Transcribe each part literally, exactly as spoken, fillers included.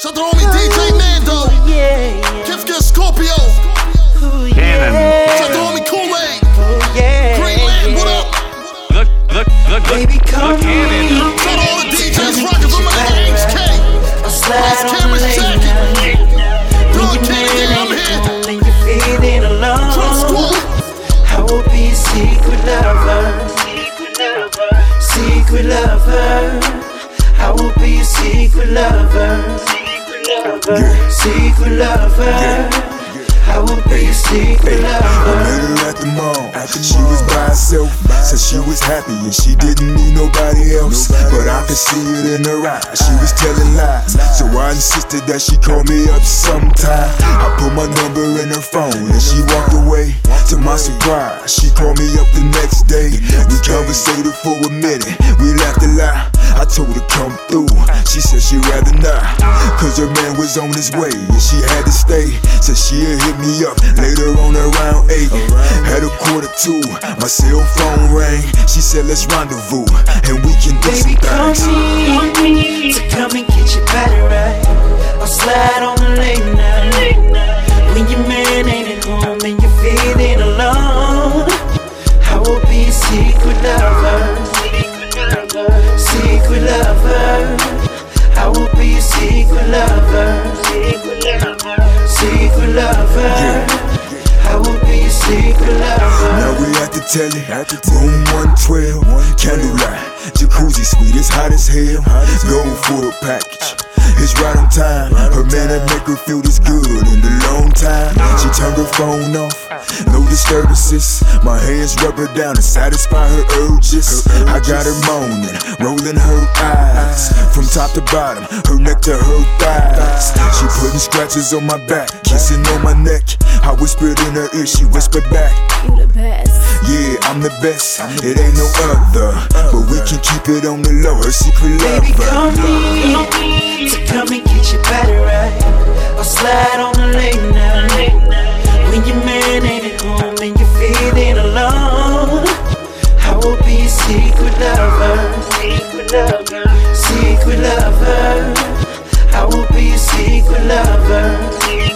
Shout out to homie D J Mando. Gift Gift Scorpio. Cannon. Shout out to homie Kool-Aid. Greenland, what up? Look, look, look, look. Baby, come Cannon. Shout out to all the D Js rocking from my H K. Lost Cameras Jacket. Dog Cannon, I'm here. and you're feeling alone. Drum Squad. I will be a secret lover. Secret lover. I will be a secret lover. Secret lover. I will be a secret lover. I met her at the mall. She was by herself, said she was happy and she didn't need nobody else. But I could see it in her eyes, she was telling lies. So I insisted that she call me up sometime. I put my number in her phone and she walked away. To my surprise, she called me up the next day. We conversated for a minute, we laughed a lot. I told her come through, she said she'd rather not, cause her man was on his way and she had to stay. Said she'd hit me up later on around eight. Had a quarter two, my cell phone rang. She said let's rendezvous and we can do Baby, some things. Call me to come and get your body right. I'll slide on the late night. When your man ain't at home and you're feeling alone, I will be a secret lover. Secret lover. I will be a secret lover. Secret lover. I will be a secret lover. Now we at the telly, room one twelve, candlelight, jacuzzi suite, it's hot as hell. Go for the package, it's right on time. Her man that make her feel this good in a long time. She turned her phone off, no disturbances. My hands rub her down to satisfy her urges. I got her moaning, rolling her eyes from top to bottom, her neck to her thighs. She putting scratches on my back, kissing on my neck. I whispered in her ear, she whispered back, You the best. yeah, I'm the best, it ain't no other. But we can keep it on the low, her secret Baby, call lover. me to come and get your body right. I'll slide on the late night. When your man ain't at home and you're feeling alone, I will be a secret lover. Secret lover. I will be a secret lover.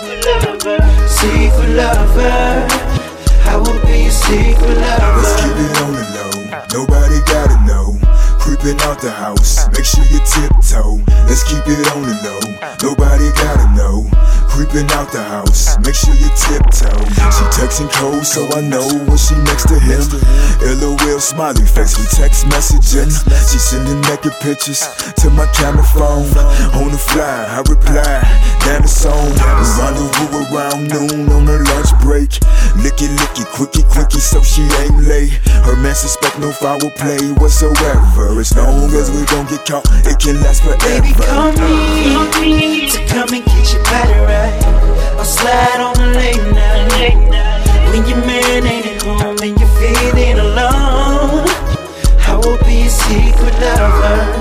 Secret lover. I will be a secret lover. Let's keep it on the low, nobody gotta know. Creeping out the house, make sure you tiptoe. Let's keep it on the low, nobody gotta know. Creeping out the house, make sure you tiptoe. She texting code so I know when she next to him. LOL smiley face, we text messaging. She sending naked pictures to my camera phone. On the fly, I reply, damn it's on. We rendezvous around noon on her lunch break. Licky licky, quickie quickie so she ain't late. Her man suspect no foul play whatsoever. As long as we don't get caught, it can last forever. Baby, call me to come and get your body right. I'll slide on the late night. When your man ain't at home and you're feeling alone, I will be a secret lover.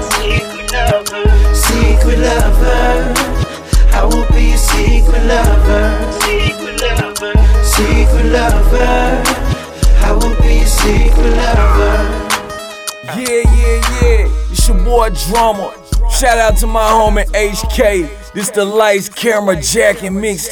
Secret lover. I will be a secret lover. Secret lover. I will be a secret lover. Yeah, yeah, yeah, it's your boy Drama. Shout out to my homie H K. This the Lights, Camera, Jack, and Mixtape.